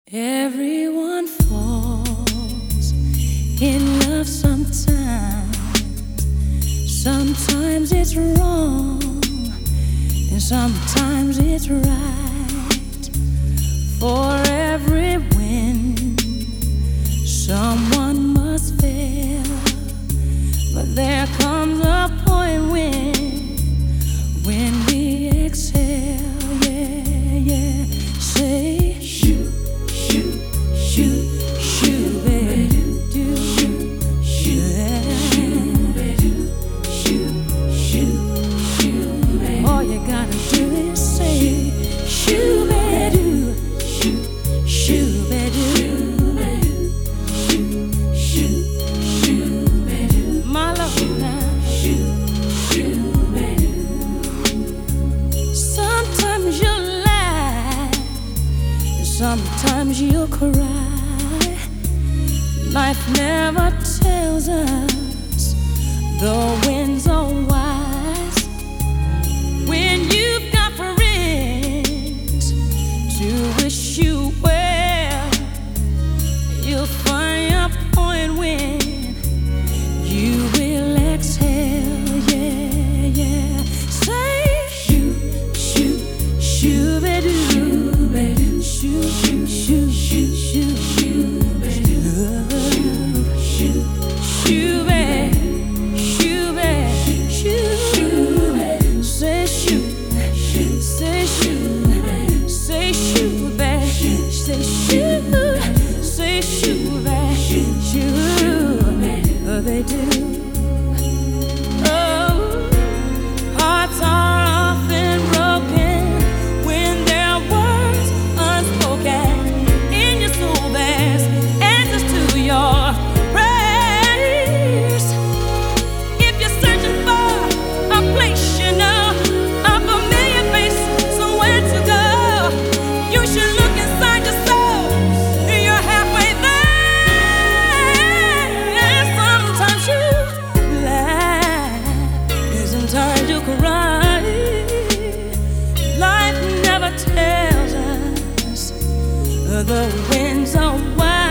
Everyone falls in love sometimes. Sometimes it's wrong, and sometimes it's right. For every win, someone must fail. But there comes a point when we exhale. Yeah, yeah. Say shoot, shoot, shoot, shoot, baby. Do shoot, shoot, shoot, shoot, shoot, baby. All you gotta do is say shoot, baby. Shoot, shoot, baby. Shoot, shoot, shoot, baby. My love now. Shoot, shoot, baby. Sometimes you lie, sometimes you'll cry. Life never tells us the winds are wise. When you've got friends to wish you well, you'll find a point when you will exhale. Yeah, yeah. Say shoot, shoot, shoot, baby. Shoot, shoot, shoot, shoot, shoot, shoot, baby. Shoot, shoot, baby. Shoot, baby. Shoot, baby. Say shoot, say shoot, say shoot, baby. Say shoot, say shoot, baby. Shoot, they do. Oh, hearts are often broken when their words unspoken. In your soul there's answers to your prayers. If you're searching for a place you know, a familiar face, somewhere to go, you should look inside your soul. You're halfway there. Sometimes you laugh, and sometimes you cry. Life never tells us the winds are wild.